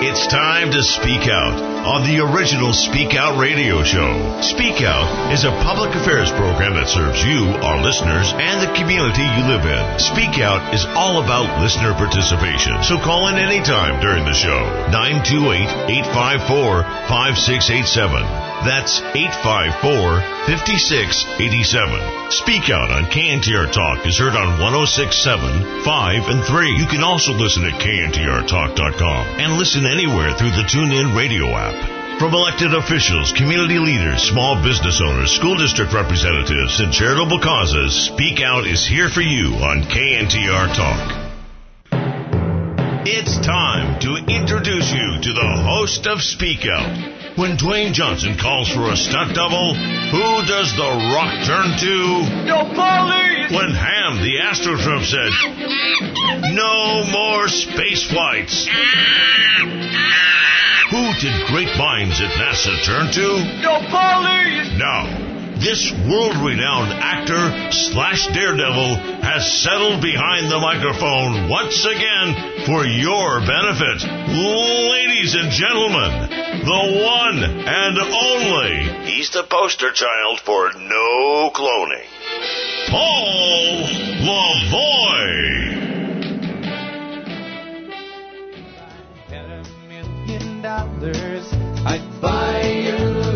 It's time to speak out on the original Speak Out radio show. Speak Out is a public affairs program that serves you, our listeners, and the community you live in. Speak Out is all about listener participation, so call in anytime during the show. 928-854-5687. That's 854-5687. Speak Out on KNTR Talk is heard on 106.7, 5, and 3. You can also listen at kntrtalk.com and listen anywhere through the TuneIn radio app. From elected officials, community leaders, small business owners, school district representatives, and charitable causes, Speak Out is here for you on KNTR Talk. It's time to introduce you to the host of Speak Out. When Dwayne Johnson calls for a stunt double, who does The Rock turn to? No police! When Ham, the Astroturf, said, no more space flights. Who did great minds at NASA turn to? No police! Now, this world-renowned actor / daredevil has settled behind the microphone once again for your benefit. Ladies and gentlemen, the one and only. He's the poster child for no cloning. Paul Lavoie. Had $1 million, I'd buy your love.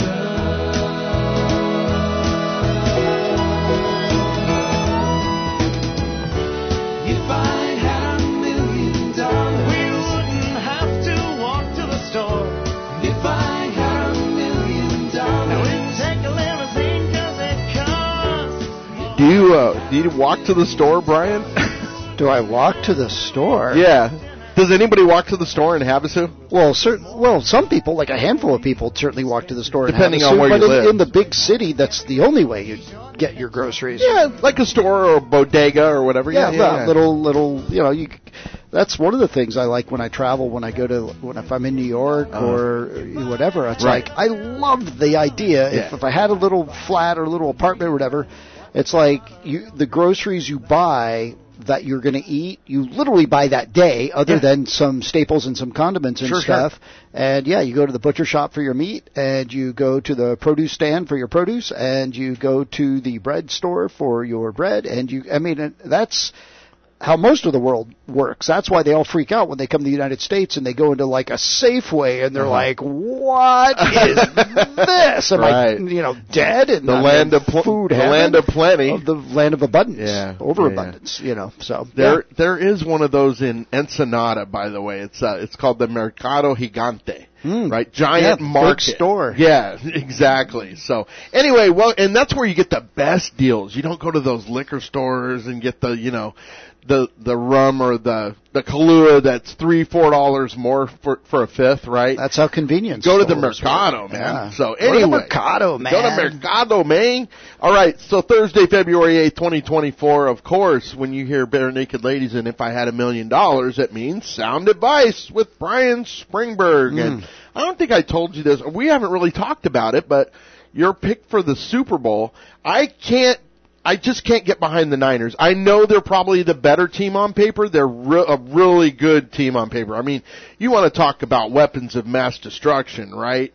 If I had $1 million, we wouldn't have to walk to the store. If I had $1 million, I wouldn't take a limousine 'cause it costs. Do you walk to the store, Brian? Do I walk to the store? Yeah. Does anybody walk to the store in Havasu? Well, some people, like a handful of people, certainly walk to the store. Depending in Havasu, on where you but live. in the big city, that's the only way you get your groceries. Yeah, like a store or a bodega or whatever. Yeah. Little. That's one of the things I like when I travel. If I'm in New York or whatever, it's right. like I love the idea. Yeah. If I had a little flat or a little apartment or whatever, it's like the groceries you buy that you're going to eat, you literally buy that day, other than some staples and some condiments and stuff. Sure. And you go to the butcher shop for your meat, and you go to the produce stand for your produce, and you go to the bread store for your bread, and that's how most of the world works. That's why they all freak out when they come to the United States and they go into like a Safeway and they're like, "What is this? Am I, dead?" And the land of food, the land of plenty, the land of abundance, overabundance. So there is one of those in Ensenada, by the way. It's called the Mercado Gigante. Right, giant market big store. Yeah, exactly. So anyway, and that's where you get the best deals. You don't go to those liquor stores and get the rum or the Kahlua that's $3-4 more for a fifth, right? That's how convenient. Go to the Mercado, man. Yeah. So anyway, go to Mercado, man. Go to Mercado, man. All right. So Thursday, February 8th, 2024. Of course, when you hear Bare Naked Ladies and If I Had $1 Million, it means Sound Advice with Brian Springberg. And I don't think I told you this. We haven't really talked about it, but your pick for the Super Bowl, I just can't get behind the Niners. I know they're probably the better team on paper. They're a really good team on paper. I mean, you want to talk about weapons of mass destruction, right?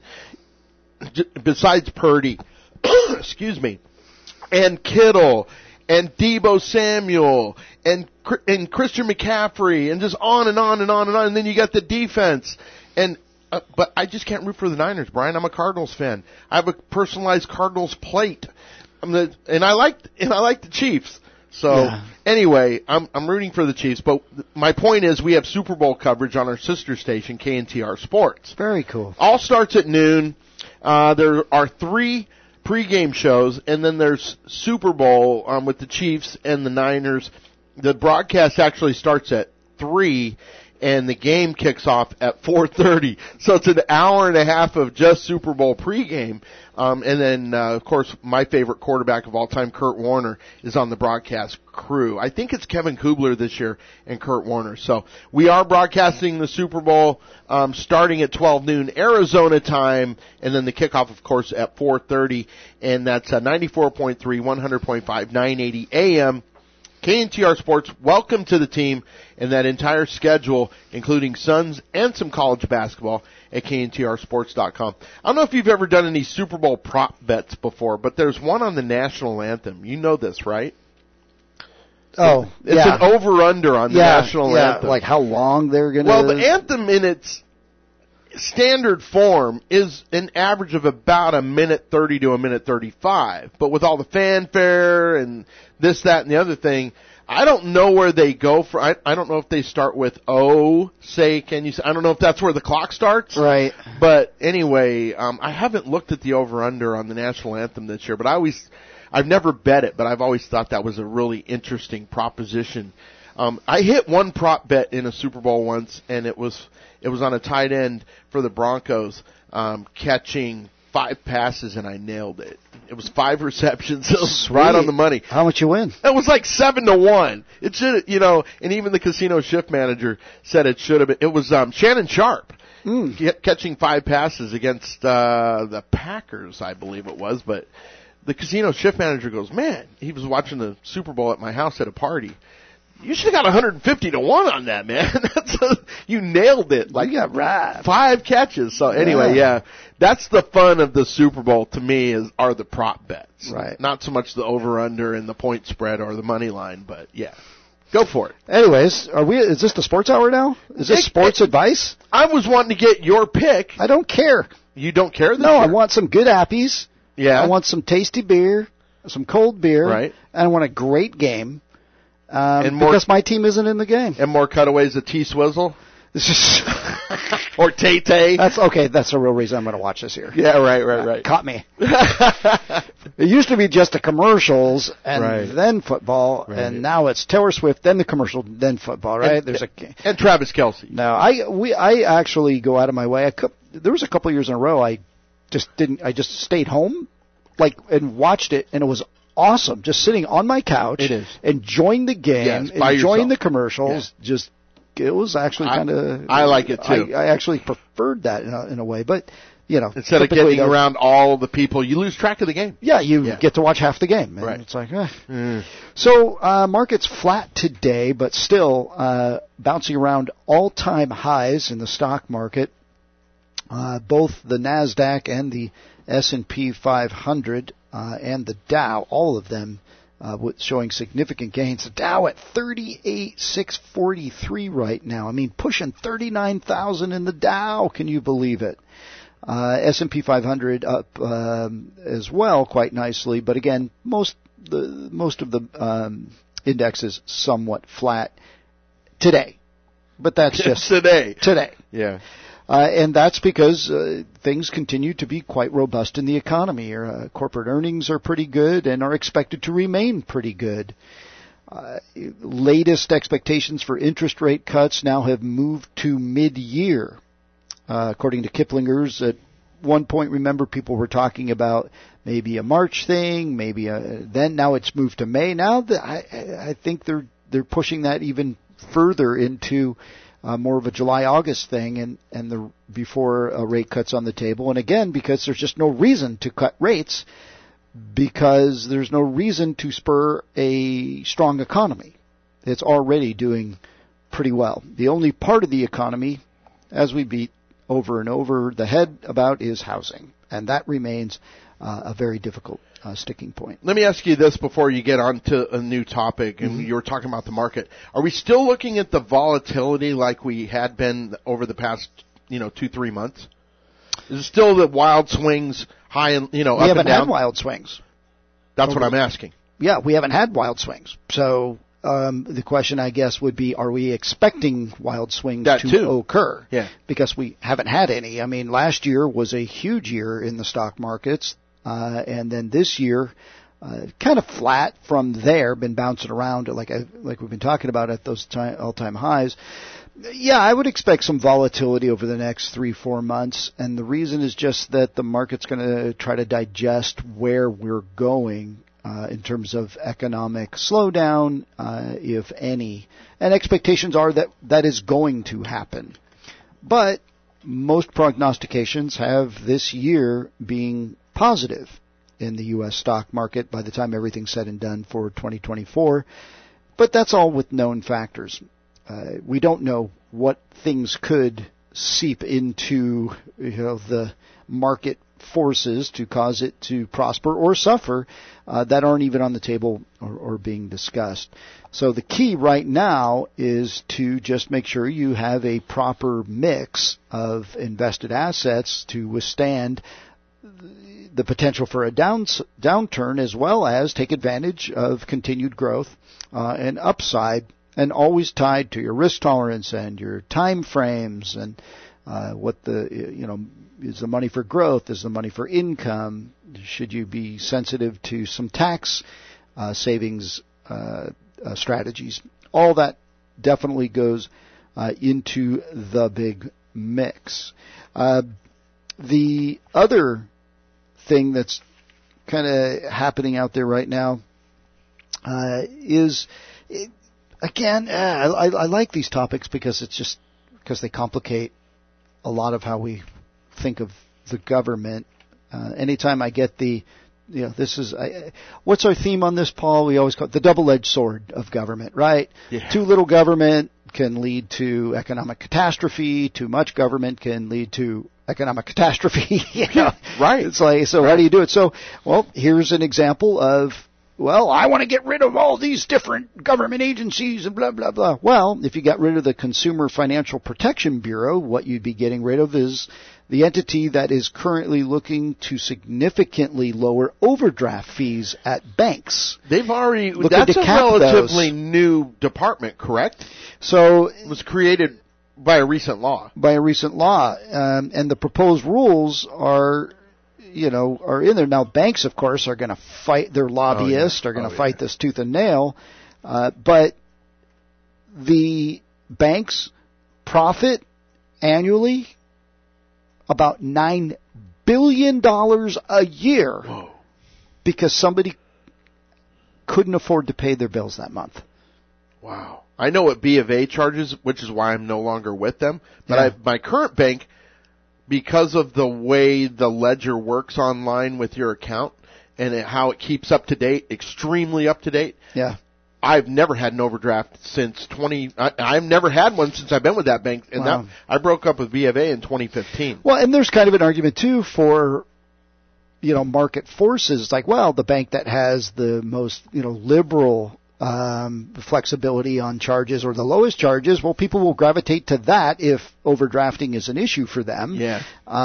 Besides Purdy, excuse me, and Kittle, and Deebo Samuel, and Christian McCaffrey, and just on and on and on and on. And then you got the defense. But I just can't root for the Niners, Brian. I'm a Cardinals fan. I have a personalized Cardinals plate. And I like the Chiefs. So anyway, I'm rooting for the Chiefs. But my point is, we have Super Bowl coverage on our sister station, KNTR Sports. Very cool. All starts at noon. There are 3 pregame shows, and then there's Super Bowl with the Chiefs and the Niners. The broadcast actually starts at 3. And the game kicks off at 4:30. So it's an hour and a half of just Super Bowl pregame. And then, of course, my favorite quarterback of all time, Kurt Warner, is on the broadcast crew. I think it's Kevin Kubler this year and Kurt Warner. So we are broadcasting the Super Bowl starting at 12 noon Arizona time, and then the kickoff, of course, at 4:30. And that's 94.3, 100.5, 980 AM. KNTR Sports, welcome to the team and that entire schedule, including Suns and some college basketball at KNTRsports.com. I don't know if you've ever done any Super Bowl prop bets before, but there's one on the national anthem. You know this, right? Oh, it's an over-under on the national anthem. Like how long they're going to... Well, the anthem in its standard form is an average of about a minute 30 to a minute 35. But with all the fanfare and this, that, and the other thing, I don't know where they go for. I don't know if they start with "Oh, say, can you say?" I don't know if that's where the clock starts. Right. But anyway, I haven't looked at the over-under on the national anthem this year, but I've never bet it, but I've always thought that was a really interesting proposition. I hit one prop bet in a Super Bowl once, and it was on a tight end for the Broncos, catching 5 passes, and I nailed it. It was 5 receptions. It was right on the money. How much you win? It was like 7-1. It should, and even the casino shift manager said it should have been. It was Shannon Sharp catching 5 passes against the Packers, I believe it was. But the casino shift manager goes, man, he was watching the Super Bowl at my house at a party. You should have got 150-1 on that, man. You nailed it. Like, you got right. 5 catches. So anyway, yeah, that's the fun of the Super Bowl to me are the prop bets. Right. Not so much the over/under and the point spread or the money line, but yeah, go for it. Anyways, is this the sports hour now? Is this sports advice? I was wanting to get your pick. I don't care. You don't care? No, I want some good appies. Yeah. I want some tasty beer, some cold beer. Right. And I want a great game. Because my team isn't in the game. And more cutaways of T-Swizzle? Or Tay-Tay? That's okay. That's the real reason I'm going to watch this here. Yeah, right. Caught me. It used to be just the commercials and then football, and now it's Taylor Swift, then the commercial, then football, right? And Travis Kelce. No, I actually go out of my way. There was a couple of years in a row I just stayed home, and watched it, and it was awesome. Just sitting on my couch, it is. Enjoying the game, enjoying the commercials. Yeah. It was actually kind of. I like it too. I actually preferred that in a way, but instead of getting around all the people, you lose track of the game. Yeah, you get to watch half the game. And right. It's like, So market's flat today, but still bouncing around all-time highs in the stock market. Both the Nasdaq and the S&P 500 and the Dow, all of them showing significant gains. The Dow at 38,643 right now. I mean, pushing 39,000 in the Dow. Can you believe it? S&P 500 up as well, quite nicely. But again, most of the index is somewhat flat today. But that's just today. Yeah. And that's because things continue to be quite robust in the economy. Corporate earnings are pretty good and are expected to remain pretty good. Latest expectations for interest rate cuts now have moved to mid-year. According to Kiplinger's, at one point, remember, people were talking about maybe a March thing, then now it's moved to May. Now I think they're pushing that even further into more of a July-August thing, and before a rate cut's on the table. And again, because there's just no reason to cut rates, because there's no reason to spur a strong economy. It's already doing pretty well. The only part of the economy, as we beat over and over the head about, is housing, and that remains a very difficult sticking point. Let me ask you this before you get on to a new topic, and you were talking about the market. Are we still looking at the volatility like we had been over the past, 2-3 months? Is it still the wild swings high and, up and down? We haven't had wild swings. That's what I'm asking. Yeah, we haven't had wild swings. So the question, I guess, would be, are we expecting wild swings to occur? Yeah. Because we haven't had any. I mean, last year was a huge year in the stock markets. And then this year, kind of flat from there, been bouncing around like we've been talking about at those all-time highs. Yeah, I would expect some volatility over the next 3-4 months, and the reason is just that the market's going to try to digest where we're going in terms of economic slowdown, if any. And expectations are that is going to happen. But most prognostications have this year being positive in the U.S. stock market by the time everything's said and done for 2024. But that's all with known factors. We don't know what things could seep into the market forces to cause it to prosper or suffer that aren't even on the table or being discussed. So the key right now is to just make sure you have a proper mix of invested assets to withstand the potential for a downturn, as well as take advantage of continued growth and upside, and always tied to your risk tolerance and your time frames and what is the money for growth, is the money for income, should you be sensitive to some tax savings strategies. All that definitely goes into the big mix. The other thing that's kind of happening out there right now is, again, I like these topics because they complicate a lot of how we think of the government. Anytime I get what's our theme on this, Paul? We always call it the double-edged sword of government, right? Yeah. Too little government can lead to economic catastrophe. Too much government can lead to economic catastrophe. Right. It's like, so how do you do it? So, here's an example of, I want to get rid of all these different government agencies and blah, blah, blah. Well, if you got rid of the Consumer Financial Protection Bureau, what you'd be getting rid of is the entity that is currently looking to significantly lower overdraft fees at banks. That's a relatively new department, correct? So it was created by a recent law. And the proposed rules are in there. Now, banks, of course, are going to fight, their lobbyists are going to fight this tooth and nail, but the banks profit annually about $9 billion a year. Whoa. Because somebody couldn't afford to pay their bills that month. Wow. I know what B of A charges, which is why I'm no longer with them, but my current bank, because of the way the ledger works online with your account and how it keeps up to date, extremely up to date. Yeah. I've never had an overdraft since I've never had one since I've been with that bank, and I broke up with B of A in 2015. Well, and there's kind of an argument too for, market forces. It's like, the bank that has the most, liberal flexibility on charges or the lowest charges, people will gravitate to that if overdrafting is an issue for them. Yeah.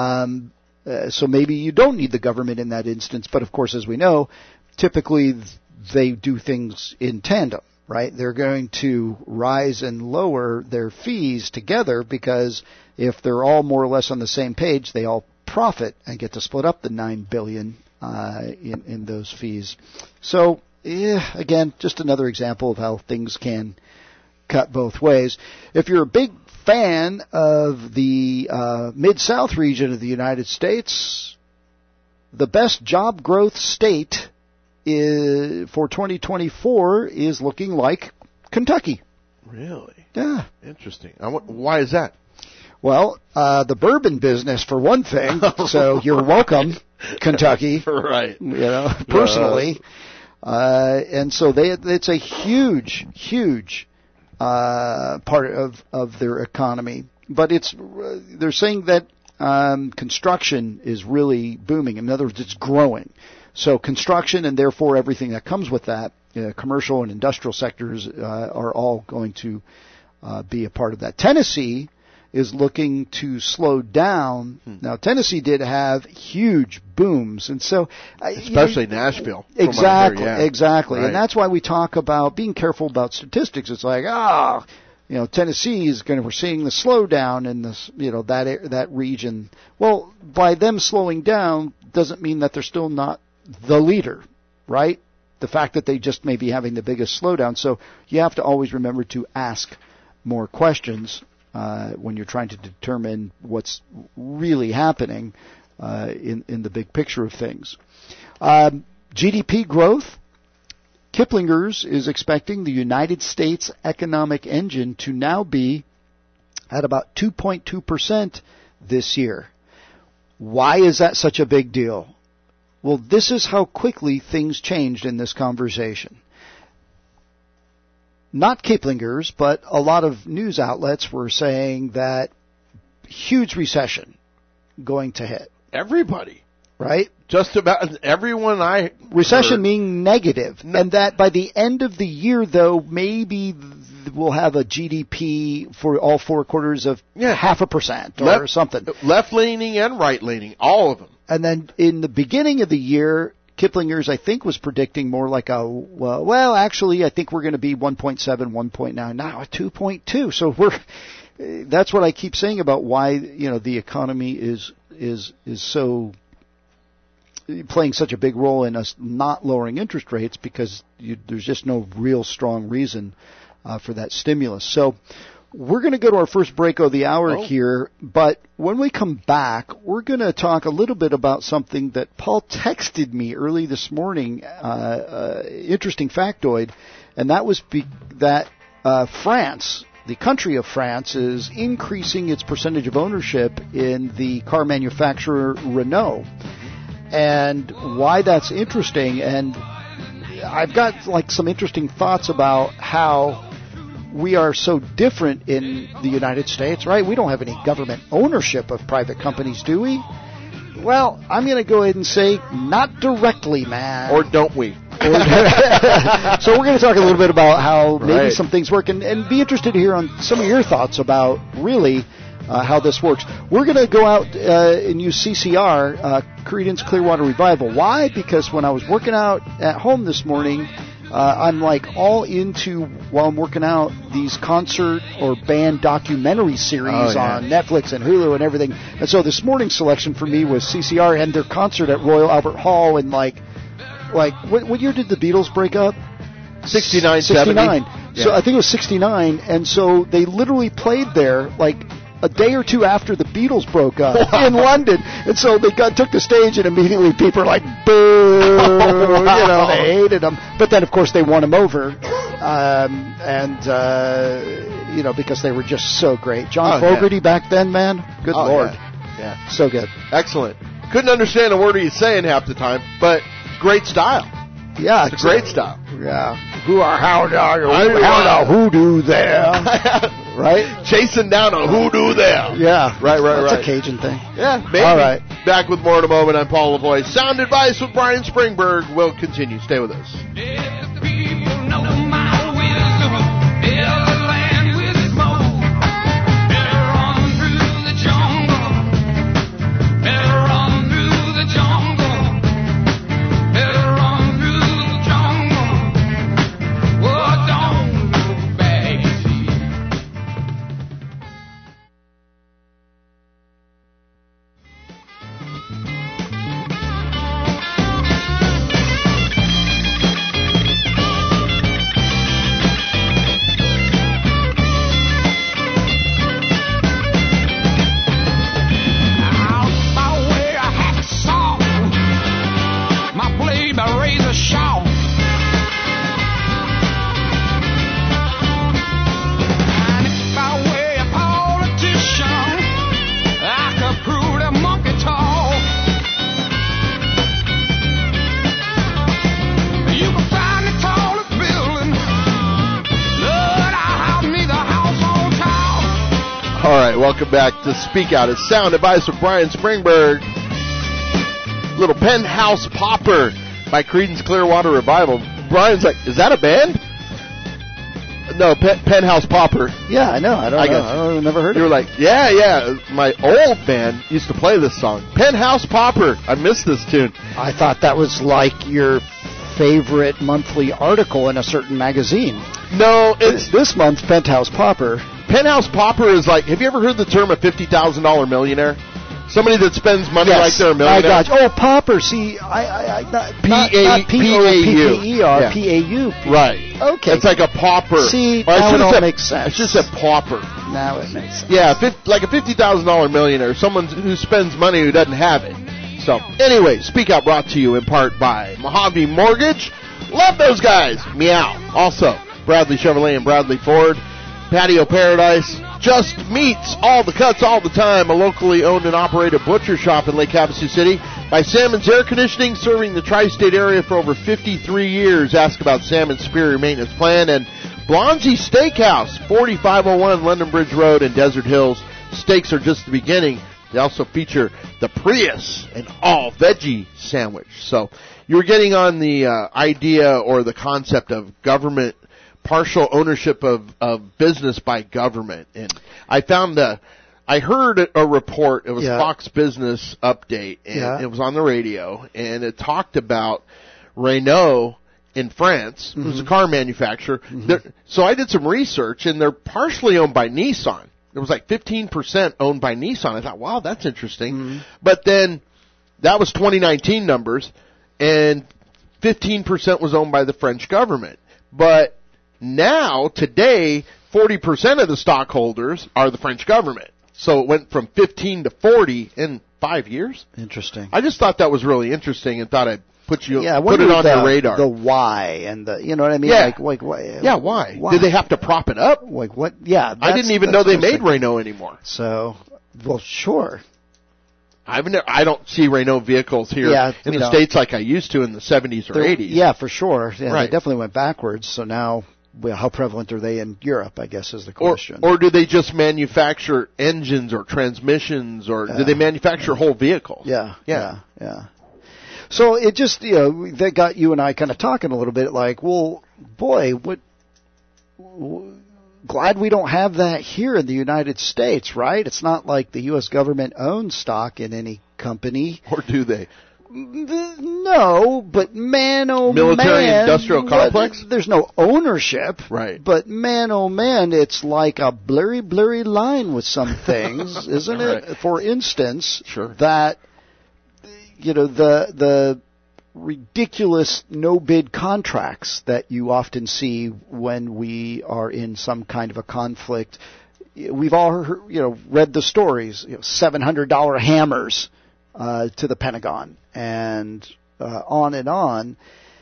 So maybe you don't need the government in that instance, but of course, as we know, typically they do things in tandem, right? They're going to rise and lower their fees together because if they're all more or less on the same page, they all profit and get to split up the $9 billion in those fees. So, again, just another example of how things can cut both ways. If you're a big fan of the Mid-South region of the United States, the best job growth state for 2024 is looking like Kentucky. Really? Yeah. Interesting. Why is that? Well, the bourbon business for one thing. So you're welcome, Kentucky. Right. Personally. And so it's a huge part of their economy. But they're saying that construction is really booming. In other words, it's growing. So construction and therefore everything that comes with that, commercial and industrial sectors are all going to be a part of that. Tennessee is looking to slow down. Now, Tennessee did have huge booms, and so especially Nashville. Exactly. Right. And that's why we talk about being careful about statistics. It's like, Tennessee is we're seeing the slowdown in this, that region. Well, by them slowing down doesn't mean that they're still not the leader, right? The fact that they just may be having the biggest slowdown. So you have to always remember to ask more questions when you're trying to determine what's really happening in the big picture of things. GDP growth. Kiplinger's is expecting the United States economic engine to now be at about 2.2% this year. Why is that such a big deal? Well, this is how quickly things changed in this conversation. not Kiplinger's, but a lot of news outlets were saying that huge recession going to hit. Everybody. Right? Just about everyone I Recession heard. meaning negative. And that by the end of the year, though, maybe we'll have a GDP for all 4 quarters of 0.5% or something. Left-leaning and right-leaning, all of them. And then in the beginning of the year, Kiplinger's, I think, was predicting more like actually, I think we're going to be 1.7, 1.9, now a 2.2. So that's what I keep saying about why, the economy is so playing such a big role in us not lowering interest rates, because there's just no real strong reason for that stimulus. So we're going to go to our first break of the hour here, but when we come back, we're going to talk a little bit about something that Paul texted me early this morning, interesting factoid, and that was that France, the country of France, is increasing its percentage of ownership in the car manufacturer Renault. And why that's interesting, and I've got some interesting thoughts about how we are so different in the United States, right? We don't have any government ownership of private companies, do we? Well, I'm going to go ahead and say not directly, man. Or don't we? So we're going to talk a little bit about how maybe some things work, and be interested to hear on some of your thoughts about really how this works. We're going to go out and use CCR, Creedence Clearwater Revival. Why? Because when I was working out at home this morning, I'm all into, while I'm working out, these concert or band documentary series on Netflix and Hulu and everything. And so this morning's selection for me was CCR and their concert at Royal Albert Hall in what year did the Beatles break up? 69, 69. 70. Yeah. So I think it was 69, and so they literally played there a day or two after the Beatles broke up in London, and so they took the stage, and immediately people were like, boo, they hated them. But then, of course, they won them over, because they were just so great. John Fogerty back then, man, good Lord. Yeah. So good. Excellent. Couldn't understand a word he's saying half the time, but great style. Yeah, it's a great style. Yeah. Hoodoo there. Right? Chasing down a hoodoo there. Yeah. Right. That's a Cajun thing. Yeah, maybe. All right. Back with more in a moment. I'm Paul Lavoie. Sound Advice with Brian Springberg will continue. Stay with us. If people know my wisdom, build a land with smoke. Better run through the jungle. Better run through the jungle. Better run through the jungle. Oh, don't look back, see. All right, welcome back to Speak Out. It's Sound Advice with Brian Springberg. Little Penthouse Popper by Creedence Clearwater Revival. Brian's like, is that a band? No, Penthouse Popper. Yeah, I know. I've never heard of it. You were like, yeah. My old band used to play this song. Penthouse Popper. I missed this tune. I thought that was like your favorite monthly article in a certain magazine. No, it's this month's Penthouse Popper. Penthouse Popper is like, have you ever heard the term a $50,000 millionaire? Somebody that spends money like they're a millionaire. I got you. Oh, Popper. See, not P-A-U-P-A-U. P-A-U. Right. Okay. It's like a pauper. See, now it all makes sense. It's just a pauper. Now it makes sense. Yeah, like a $50,000 millionaire, someone who spends money who doesn't have it. So, anyway, Speak Out brought to you in part by Mojave Mortgage. Love those guys. Meow. Also, Bradley Chevrolet and Bradley Ford. Patio Paradise. Just Meats, all the cuts, all the time. A locally owned and operated butcher shop in Lake Havasu City. By Salmon's Air Conditioning, serving the tri-state area for over 53 years. Ask about Salmon's Superior Maintenance Plan. And Blonsey Steakhouse, 4501 London Bridge Road in Desert Hills. Steaks are just the beginning. They also feature the Prius, an all-veggie sandwich. So you were getting on the idea or the concept of government, partial ownership of business by government. And I found I heard a report, it was Fox Business Update, and it was on the radio, and it talked about Renault in France, who's a car manufacturer. So I did some research, and they're partially owned by Nissan. It was like 15% owned by Nissan. I thought, wow, that's interesting. But then that was 2019 numbers, and 15% was owned by the French government. But now, today, 40% of the stockholders are the French government. So it went from 15 to 40 in 5 years. Interesting. I just thought that was really interesting and thought I'd put it on your radar. The why and the, you know what I mean? Yeah. Like why? Yeah, why? Did they have to prop it up? Like what? Yeah. I didn't even know they made Renault anymore. So, well, sure. I don't see Renault vehicles here in the States like I used to in the 70s or 80s. Yeah, for sure. Yeah, right. They definitely went backwards. So now, how prevalent are they in Europe, I guess, is the question. Or do they just manufacture engines or transmissions, or do they manufacture whole vehicles? Yeah. So it just, that got you and I kind of talking a little bit like, well, boy, glad we don't have that here in the United States, right? It's not like the U.S. government owns stock in any company. Or do they? No, but man, oh Military man. industrial complex? There's no ownership. Right. But man, oh man, it's like a blurry line with some things, isn't it? Right. For instance, that, the ridiculous no-bid contracts that you often see when we are in some kind of a conflict. We've all heard, read the stories, $700 hammers to the Pentagon, and on and on.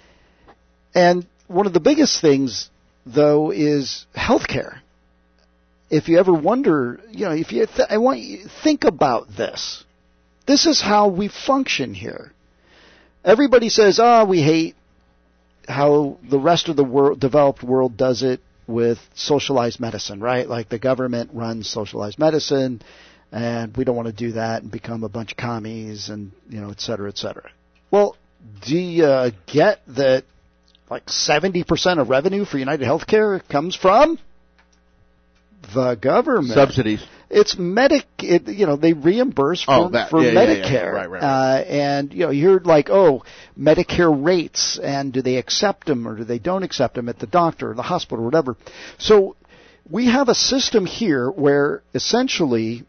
And one of the biggest things, though, is healthcare. If you ever wonder, I want you to think about this. This is how we function here. Everybody says, we hate how the rest of the developed world does it with socialized medicine, right? Like the government runs socialized medicine, and we don't want to do that and become a bunch of commies and, et cetera, et cetera. Well, do you get that like 70% of revenue for United Healthcare comes from the government? Subsidies. It's they reimburse for Medicare. Yeah. Right. And, you're like, Medicare rates, and do they accept them or do they don't accept them at the doctor or the hospital or whatever. So we have a system here where essentially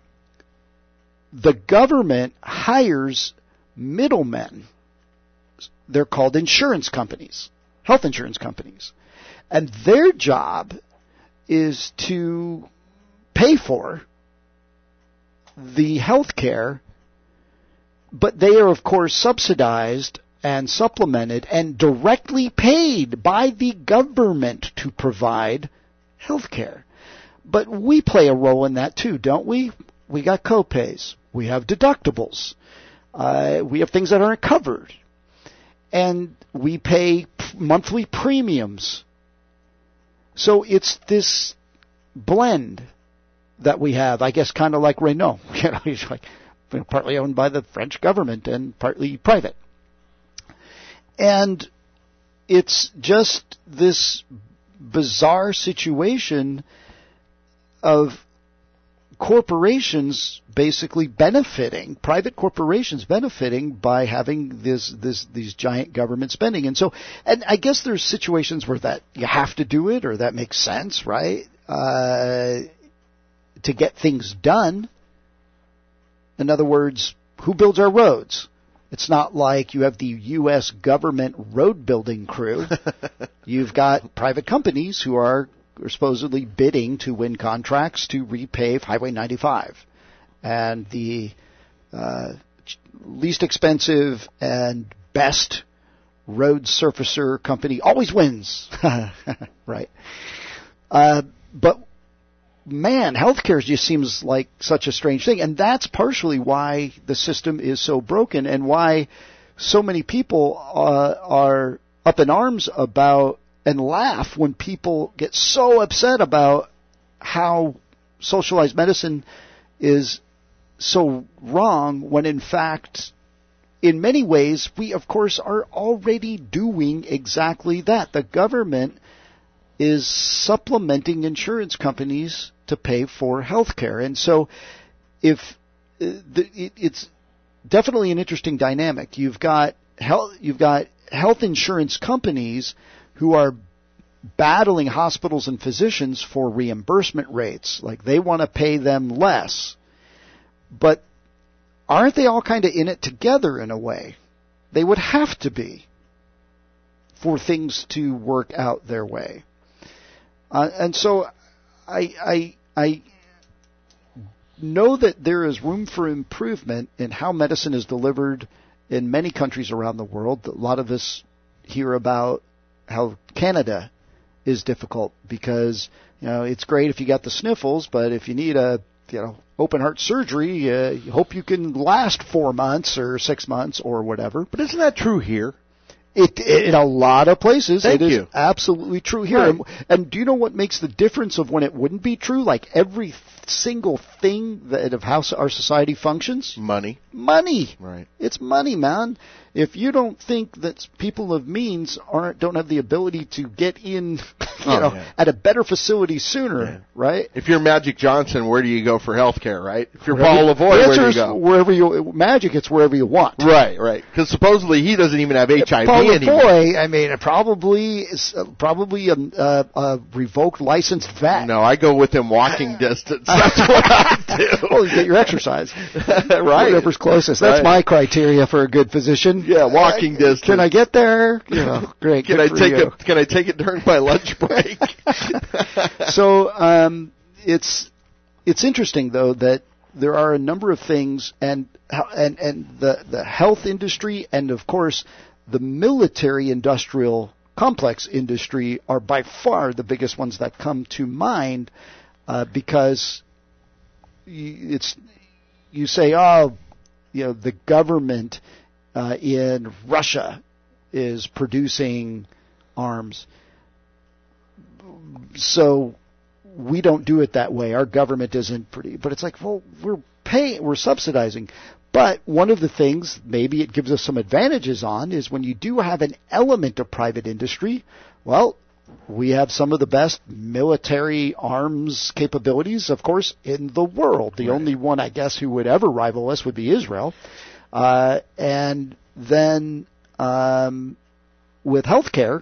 the government hires middlemen. They're called insurance companies, health insurance companies. And their job is to pay for the health care, but they are, of course, subsidized and supplemented and directly paid by the government to provide health care. But we play a role in that too, don't we? We got co-pays. We have deductibles. We have things that aren't covered. And we pay monthly premiums. So it's this blend that we have, I guess, kind of like Renault. He's like partly owned by the French government and partly private. And it's just this bizarre situation of corporations basically benefiting, private corporations benefiting by having these giant government spending. And I guess there's situations where that you have to do it or that makes sense, right? To get things done. In other words, who builds our roads? It's not like you have the U.S. government road building crew. You've got private companies who are supposedly bidding to win contracts to repave Highway 95. And the least expensive and best road surfacer company always wins. Right. But man, healthcare just seems like such a strange thing. And that's partially why the system is so broken and why so many people are up in arms about and laugh when people get so upset about how socialized medicine is so wrong, when in fact, in many ways, we of course are already doing exactly that. The government is supplementing insurance companies to pay for health care. And so it's definitely an interesting dynamic. You've got health insurance companies who are battling hospitals and physicians for reimbursement rates. Like, they want to pay them less. But aren't they all kind of in it together in a way? They would have to be for things to work out their way. And so I know that there is room for improvement in how medicine is delivered in many countries around the world. A lot of us hear about how Canada is difficult because, it's great if you got the sniffles, but if you need a, open heart surgery, you hope you can last 4 months or 6 months or whatever. But isn't that true here? In a lot of places, it is absolutely true here. Right. And do you know what makes the difference of when it wouldn't be true? Like, every single thing of how our society functions? Money. Right. It's money, man. If you don't think that people of means don't have the ability to get in, at a better facility sooner, right? If you're Magic Johnson, where do you go for health care, right? If you're Paul Lavoie, where do you go? Magic, it's wherever you want. Right. Because supposedly he doesn't even have HIV Paul anymore. Lavoie, I mean, probably a revoked licensed vet. No, I go within walking distance. That's what I do. Well, you get your exercise. Right. Whatever's closest. That's my criteria for a good physician. Yeah, walking distance. Can I get there? Great. Can I take it during my lunch break? So it's interesting though that there are a number of things, and the health industry and of course the military industrial complex industry are by far the biggest ones that come to mind, because you say, the government in Russia is producing arms, so we don't do it that way. Our government isn't pretty, but it's like, well, we're subsidizing. But one of the things maybe it gives us some advantages on is when you do have an element of private industry, well, we have some of the best military arms capabilities, of course, in the world. The only one, I guess, who would ever rival us would be Israel. And then with healthcare,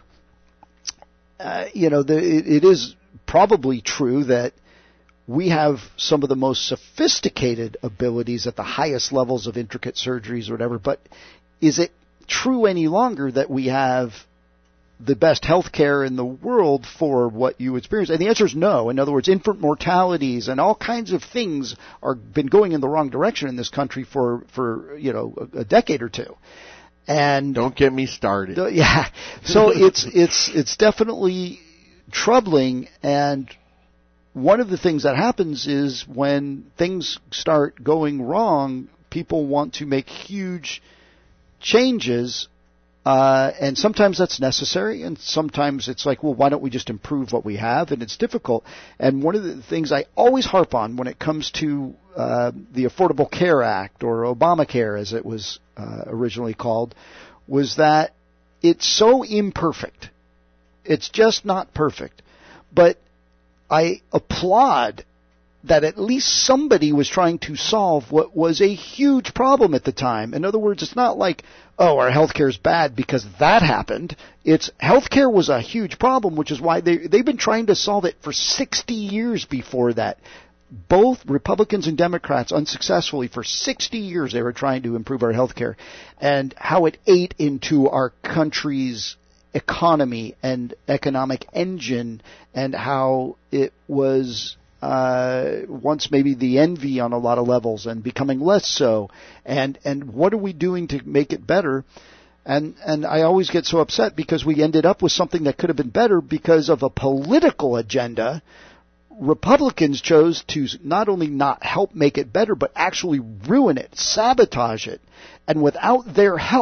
it is probably true that we have some of the most sophisticated abilities at the highest levels of intricate surgeries or whatever, but is it true any longer that we have the best healthcare in the world for what you experience? And the answer is no. In other words, infant mortalities and all kinds of things are been going in the wrong direction in this country for a decade or two. And don't get me started. So it's definitely troubling. And one of the things that happens is when things start going wrong, people want to make huge changes. And sometimes that's necessary, and sometimes it's like, well, why don't we just improve what we have? And it's difficult. And one of the things I always harp on when it comes to the Affordable Care Act, or Obamacare as it was originally called, was that it's so imperfect. It's just not perfect. But I applaud that at least somebody was trying to solve what was a huge problem at the time. In other words, it's not like, oh, our healthcare is bad because that happened. It's healthcare was a huge problem, which is why they've been trying to solve it for 60 years before that. Both Republicans and Democrats unsuccessfully for 60 years they were trying to improve our healthcare, and how it ate into our country's economy and economic engine, and how it was once maybe the envy on a lot of levels and becoming less so. And what are we doing to make it better? And I always get so upset because we ended up with something that could have been better because of a political agenda. Republicans chose to not only not help make it better, but actually ruin it, sabotage it. And without their help,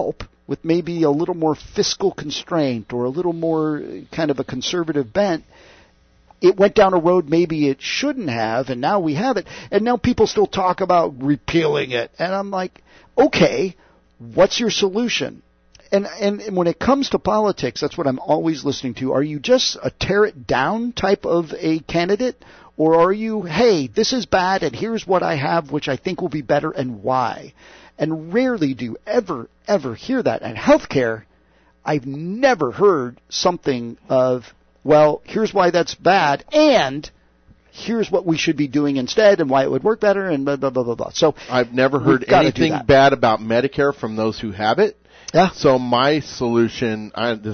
with maybe a little more fiscal constraint or a little more kind of a conservative bent, it went down a road maybe it shouldn't have, and now we have it. And now people still talk about repealing it. And I'm like, okay, what's your solution? And when it comes to politics, that's what I'm always listening to. Are you just a tear it down type of a candidate? Or are you, hey, this is bad and here's what I have which I think will be better and why? And rarely do you ever hear that. And healthcare, I've never heard something of, well, here's why that's bad, and here's what we should be doing instead, and why it would work better, and blah, blah, blah, blah, blah. So I've never heard anything bad about Medicare from those who have it. Yeah. So my solution,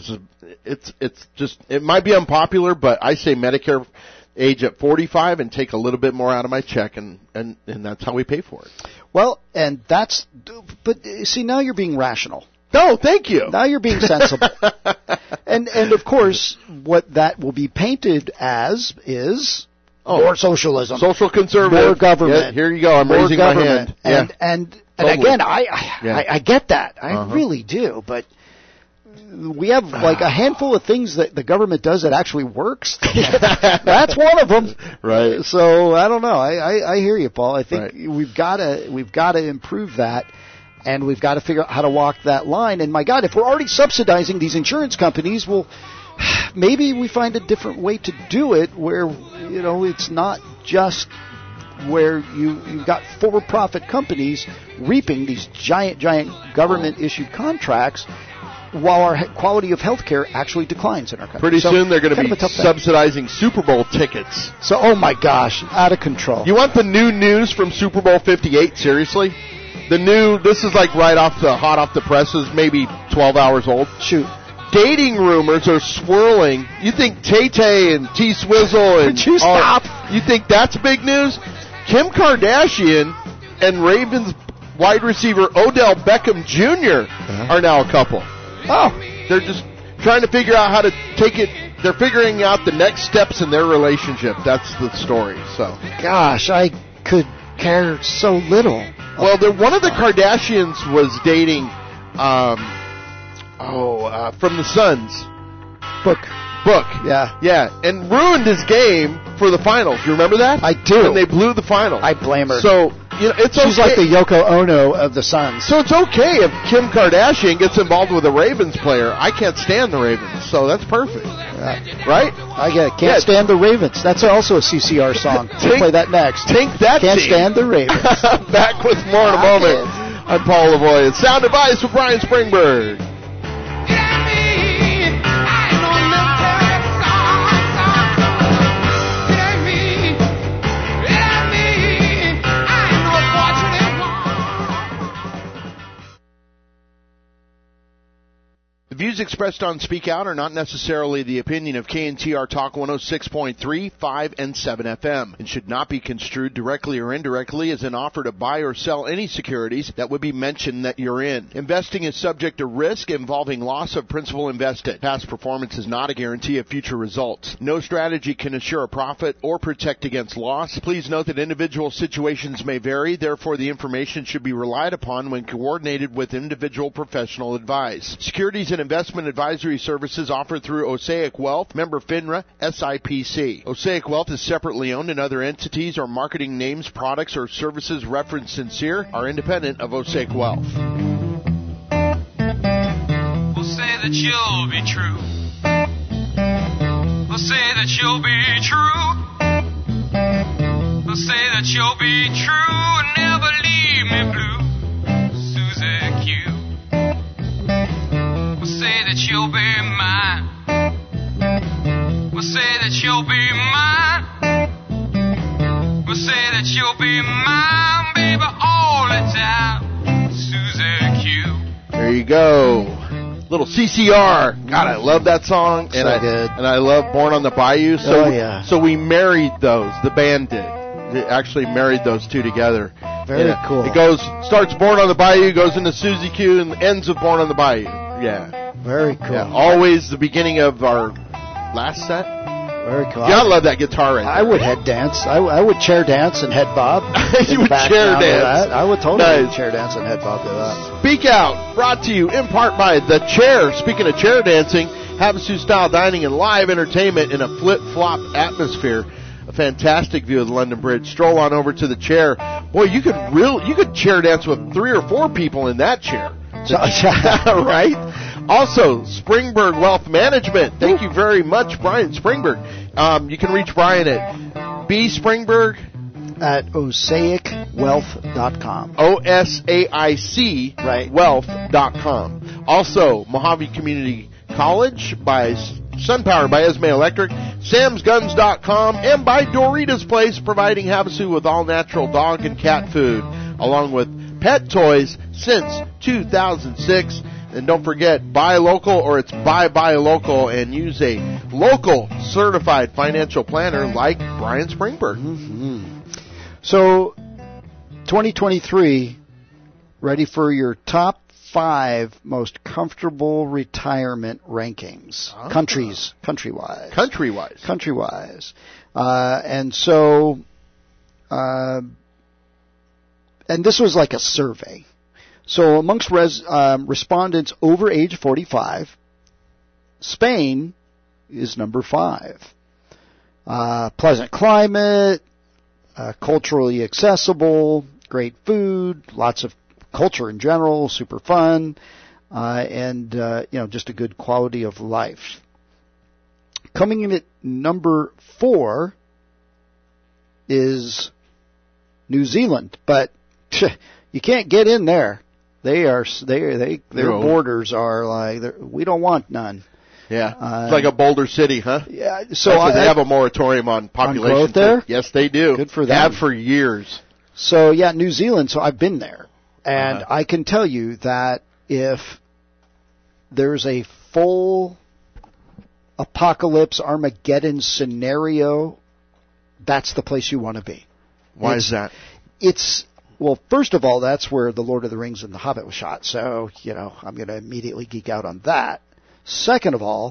it might be unpopular, but I say Medicare age at 45 and take a little bit more out of my check, and that's how we pay for it. Well, and but see, now you're being rational. No, thank you. Now you're being sensible. and of course, what that will be painted as is more socialism. Social conservative. More government. Yeah, here you go. I'm raising my hand. And totally. Again, I get that. I really do. But we have like a handful of things that the government does that actually works. That's one of them. Right. So I don't know. I hear you, Paul. I think we've got to improve that. And we've got to figure out how to walk that line. And my God, if we're already subsidizing these insurance companies, well, maybe we find a different way to do it where, it's not just where you've got for-profit companies reaping these giant government-issued contracts while our quality of healthcare actually declines in our country. Pretty soon they're going to be subsidizing Super Bowl tickets. So, oh my gosh, out of control. You want the new news from Super Bowl 58, seriously? This is like hot off the presses, maybe 12 hours old. Shoot. Dating rumors are swirling. You think Tay-Tay and T-Swizzle and... Would you stop? You think that's big news? Kim Kardashian and Ravens wide receiver Odell Beckham Jr. are now a couple. Oh. They're just trying to figure out how to take it. They're figuring out the next steps in their relationship. That's the story. So, gosh, I could care so little. Well, one of the Kardashians was dating, from the Suns. Book. Yeah, and ruined his game for the finals. You remember that? I do. And they blew the finals. I blame her. So, she's like the Yoko Ono of the Suns. So it's okay if Kim Kardashian gets involved with a Ravens player. I can't stand the Ravens, so that's perfect. Right? I get it. Can't stand the Ravens. That's also a CCR song. We'll play that next. Take that. Can't stand the Ravens. Back with more in a moment. I'm Paul Lavoie. It's Sound Advice with Brian Springberg. The views expressed on Speak Out are not necessarily the opinion of KNTR Talk 106.3, 5, and 7 FM and should not be construed directly or indirectly as an offer to buy or sell any securities that would be mentioned that you're in. Investing is subject to risk involving loss of principal invested. Past performance is not a guarantee of future results. No strategy can assure a profit or protect against loss. Please note that individual situations may vary, therefore the information should be relied upon when coordinated with individual professional advice. Securities and investment advisory services offered through Osaic Wealth, member FINRA, SIPC. Osaic Wealth is separately owned, and other entities or marketing names, products, or services referenced sincere are independent of Osaic Wealth. We'll say that you'll be true. We'll say that you'll be true. We'll say that you'll be true and never leave me blue. Susie Q. We'll say that you'll be mine. We'll say that you'll be mine. We'll say that you'll be mine, baby, all the time. Susie Q. There you go. Little CCR. God, I love that song. So good. And I love Born on the Bayou. So, so we married those. The band did. They actually married those two together. Very cool. It starts Born on the Bayou, goes into Susie Q, and ends with Born on the Bayou. Yeah. Very cool. Yeah, always the beginning of our last set. Very cool. You gotta love that guitar right there. I would head dance. I would chair dance and head bob. You would chair dance. I would totally Nice. chair dance and head bob to that. Speak Out, brought to you in part by The Chair. Speaking of chair dancing, Havasu-style dining and live entertainment in a flip-flop atmosphere. A fantastic view of the London Bridge. Stroll on over to The Chair. Boy, you could chair dance with 3 or 4 people in that chair. Right? Also, Springberg Wealth Management. Thank you very much, Brian Springberg. You can reach Brian at B. Springberg at osaicwealth.com. OSAIC Right. wealth.com. Also, Mojave Community College by SunPower by Esme Electric, samsguns.com, and by Dorita's Place, providing Havasu with all-natural dog and cat food, along with pet toys since 2006. And don't forget, buy local or it's buy local, and use a local certified financial planner like Brian Springberg. Mm-hmm. So, 2023, ready for your top 5 most comfortable retirement rankings. Country-wise. And so, and this was like a survey. So amongst respondents over age 45, Spain is number 5. Pleasant climate, culturally accessible, great food, lots of culture in general, super fun, and just a good quality of life. Coming in at number 4 is New Zealand, but you can't get in there. Their borders are like, we don't want none. Yeah, it's like a Boulder City, huh? Yeah, so they have a moratorium on population growth there. Yes, they do. Good for them. Have for years. So yeah, New Zealand. So I've been there, and I can tell you that if there's a full apocalypse Armageddon scenario, that's the place you want to be. Why is that? Well, first of all, that's where The Lord of the Rings and The Hobbit was shot. So, I'm going to immediately geek out on that. Second of all,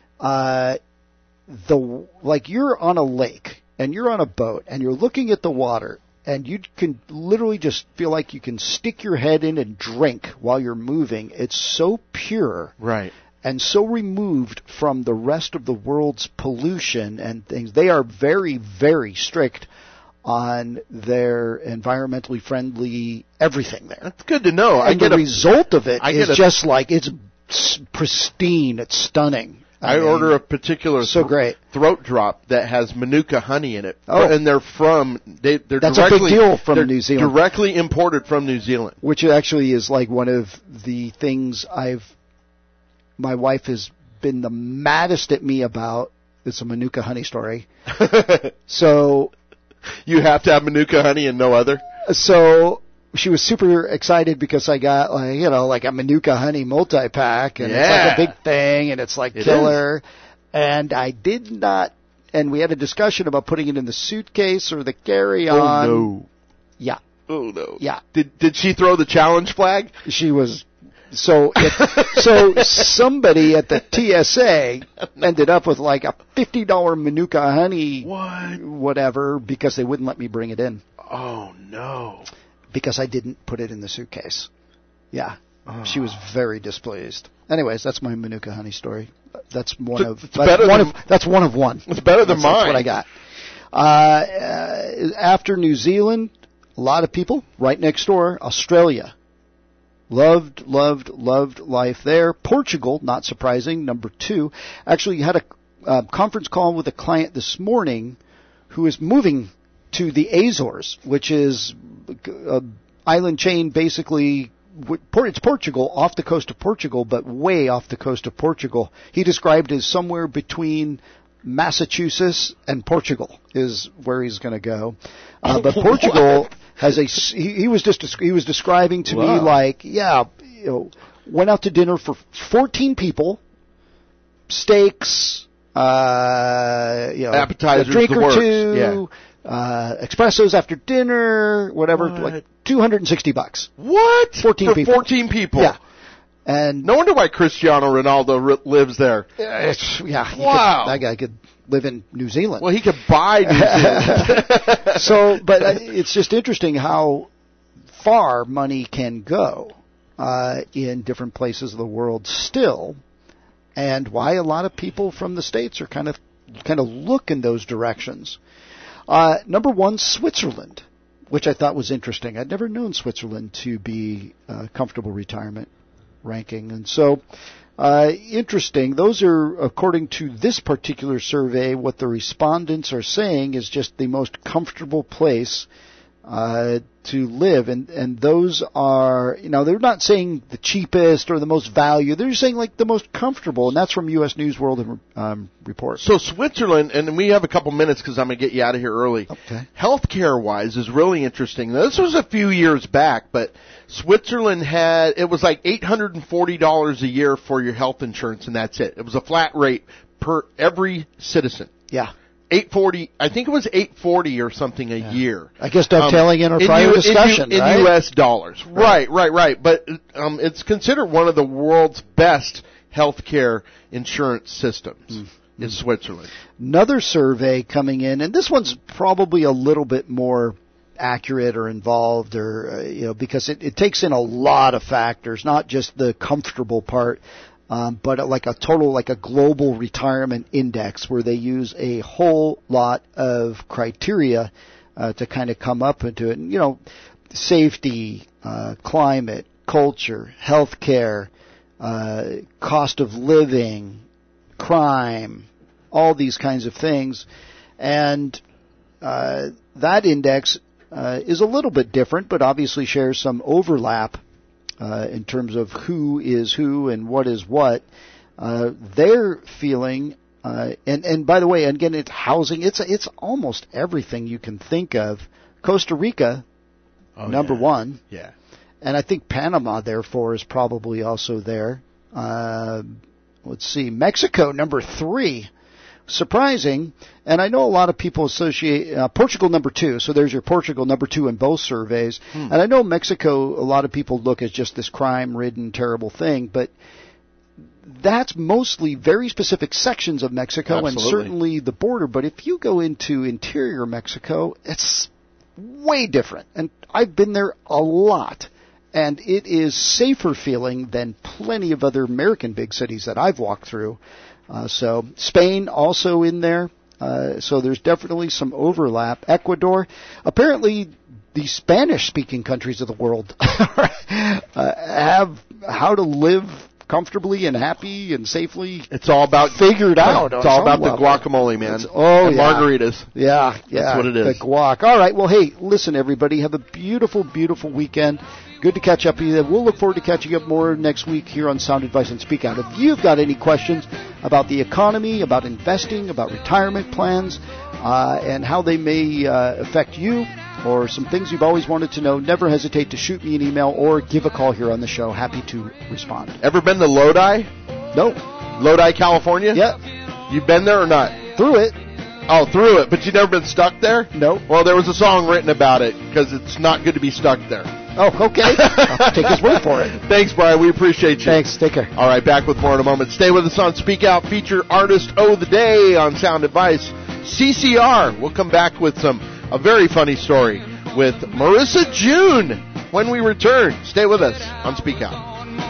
you're on a lake and you're on a boat and you're looking at the water and you can literally just feel like you can stick your head in and drink while you're moving. It's so pure. Right. And so removed from the rest of the world's pollution and things. They are very, very strict on their environmentally friendly everything there. That's good to know. And the result of it is just like, it's pristine, it's stunning. I order a particular great throat drop that has Manuka honey in it. Oh. And they're That's a big deal from New Zealand. Directly imported from New Zealand. Which actually is like one of the things my wife has been the maddest at me about. It's a Manuka honey story. So you have to have Manuka honey and no other? So she was super excited because I got like a Manuka honey multi-pack, and it's like a big thing, and it's like killer. And I did not, and we had a discussion about putting it in the suitcase or the carry-on. Oh no. Yeah. Oh no. Yeah. Did she throw the challenge flag? She was. So somebody at the TSA ended up with like a $50 Manuka honey whatever because they wouldn't let me bring it in. Oh no. Because I didn't put it in the suitcase. Yeah. Oh. She was very displeased. Anyways, that's my Manuka honey story. That's one of one. It's better than mine. That's what I got. After New Zealand, a lot of people right next door, Australia. Loved life there. Portugal, not surprising, number 2. Actually, had a conference call with a client this morning who is moving to the Azores, which is an island chain basically. It's Portugal, off the coast of Portugal, but way off the coast of Portugal. He described as somewhere between Massachusetts and Portugal is where he's going to go. But Portugal has he was describing to me like, went out to dinner for 14 people, steaks, appetizers, a drink or two, espressos after dinner, whatever, like $260. What? 14 people. 14 people. Yeah. And no wonder why Cristiano Ronaldo lives there. Wow. That guy could live in New Zealand. Well, he could buy New Zealand. So, but it's just interesting how far money can go in different places of the world still, and why a lot of people from the States are kind of look in those directions. Number one, Switzerland, which I thought was interesting. I'd never known Switzerland to be a comfortable retirement ranking. And so, interesting. Those are, according to this particular survey, what the respondents are saying is just the most comfortable place to live. And those are, they're not saying the cheapest or the most value. They're saying like the most comfortable. And that's from U.S. News World Report. So Switzerland, and we have a couple minutes because I'm going to get you out of here early. Okay. Healthcare-wise is really interesting. Now, this was a few years back, but Switzerland it was like $840 a year for your health insurance, and that's it. It was a flat rate per every citizen. Yeah. $840, I think it was $840 or something a year. I guess dovetailing in our prior discussion, in right? U.S. dollars. Right. But it's considered one of the world's best healthcare insurance systems in Switzerland. Another survey coming in, and this one's probably a little bit more accurate or involved, or because it takes in a lot of factors, not just the comfortable part. But like a global retirement index where they use a whole lot of criteria to kind of come up into it. And, safety, climate, culture, healthcare, cost of living, crime, all these kinds of things. And that index is a little bit different, but obviously shares some overlap in terms of who is who and what is what. They're feeling, and by the way, again, it's housing. It's almost everything you can think of. Costa Rica, number one. Yeah. And I think Panama, therefore, is probably also there. Let's see, Mexico, number 3. Surprising, and I know a lot of people associate Portugal number 2, so there's your Portugal number 2 in both surveys. And I know Mexico, a lot of people look at just this crime-ridden, terrible thing, but that's mostly very specific sections of Mexico. Absolutely. And certainly the border. But if you go into interior Mexico, it's way different. And I've been there a lot. And it is safer feeling than plenty of other American big cities that I've walked through. So Spain also in there. So there's definitely some overlap. Ecuador, apparently the Spanish-speaking countries of the world have how to live comfortably and happy and safely. It's all about figured out. It's all about the guacamole, man. And margaritas. Yeah. That's what it is. The guac. All right. Well, hey, listen, everybody. Have a beautiful, beautiful weekend. Good to catch up with you. We'll look forward to catching up more next week here on Sound Advice and Speak Out. If you've got any questions about the economy, about investing, about retirement plans, and how they may affect you, or some things you've always wanted to know, never hesitate to shoot me an email or give a call here on the show. Happy to respond. Ever been to Lodi? No. Lodi, California? Yeah. You been there or not? Through it. Oh, through it. But you never been stuck there? No. Well, there was a song written about it because it's not good to be stuck there. Oh, okay. I'll take his word for it. Thanks, Brian. We appreciate you. Thanks. Take care. All right, back with more in a moment. Stay with us on Speak Out, feature artist of the day on Sound Advice, CCR. We'll come back with a very funny story with Marissa June when we return. Stay with us on Speak Out.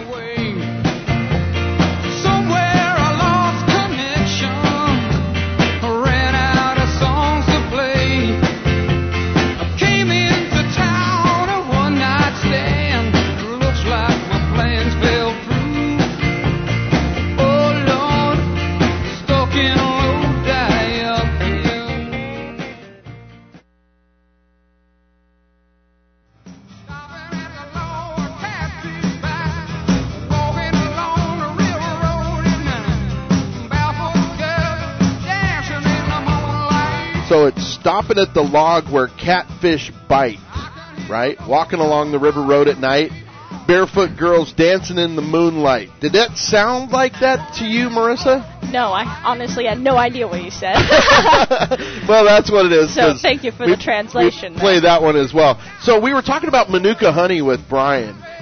So it's stopping at the log where catfish bite, right? Walking along the river road at night, barefoot girls dancing in the moonlight. Did that sound like that to you, Marissa? No, I honestly had no idea what you said. Well, that's what it is. So thank you for the translation. We play that one as well. So we were talking about Manuka honey with Brian,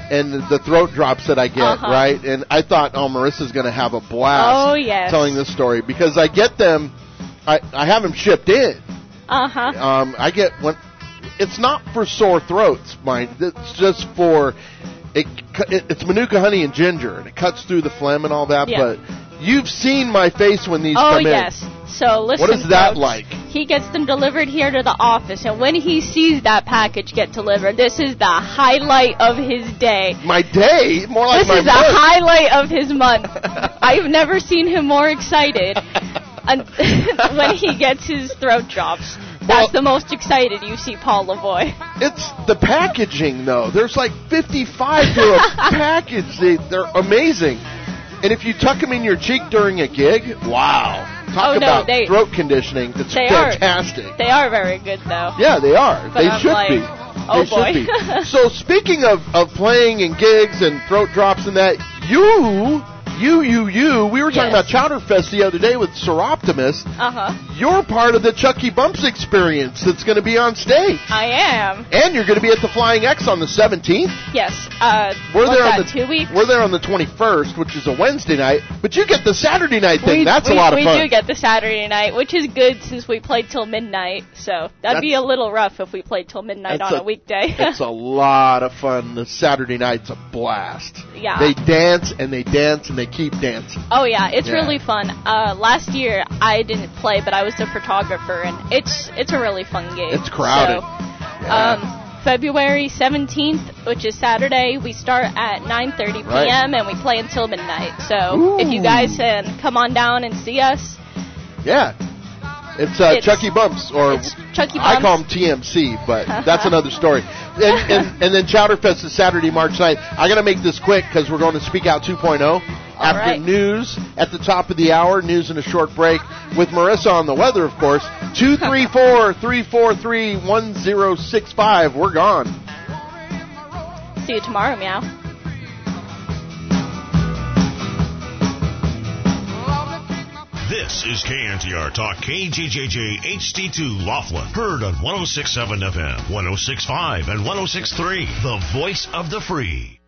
and the throat drops that I get, right? And I thought, oh, Marissa's going to have a blast Oh, yes. telling this story because I get them, I have them shipped in. I get one. It's not for sore throats, mind. It's just for it's Manuka honey and ginger, and it cuts through the phlegm and all that. Yeah. But you've seen my face when these come in. Oh, yes. So listen, What is that folks, like? He gets them delivered here to the office, and when he sees that package get delivered, this is the highlight of his day. My day? More like This my is the month. highlight of his month. I've never seen him more excited when he gets his throat drops. That's the most excited you see Paul Lavoie. It's the packaging, though. There's like 55 to a package. They're amazing. And if you tuck them in your cheek during a gig, wow. Talk about throat conditioning. It's fantastic. They are very good, though. Yeah, they are. But They I'm should like, be. oh, They boy. should be. So speaking of playing and gigs and throat drops and that, we were talking about Chowderfest the other day with Seroptimus. You're part of the Chucky Bumps experience that's going to be on stage. I am. And you're going to be at the Flying X on the 17th. Yes. We're there on 2 weeks? We're there on the 21st, which is a Wednesday night, but you get the Saturday night thing. That's a lot of fun. We do get the Saturday night, which is good since we played till midnight. So that'd be a little rough if we played till midnight on a weekday. It's a lot of fun. The Saturday night's a blast. Yeah. They dance and they dance and they keep dancing. Oh yeah, it's really fun. Last year I didn't play, but I was the photographer, and it's a really fun game. It's crowded. So, February 17th, which is Saturday, we start at 9:30 p.m. and we play until midnight. So if you guys can come on down and see us. Yeah. It's Chucky Bumps, or Chucky I Bumps. call them TMC, but that's another story. And then Chowderfest is Saturday, March 9th. I got to make this quick because we're going to Speak Out 2.0 after news at the top of the hour, news and a short break with Marissa on the weather, of course. 234-343-1065. We're gone. See you tomorrow, meow. This is KNTR Talk, KGJJ HD2 Laughlin. Heard on 106.7 FM, 106.5, and 106.3. The voice of the free.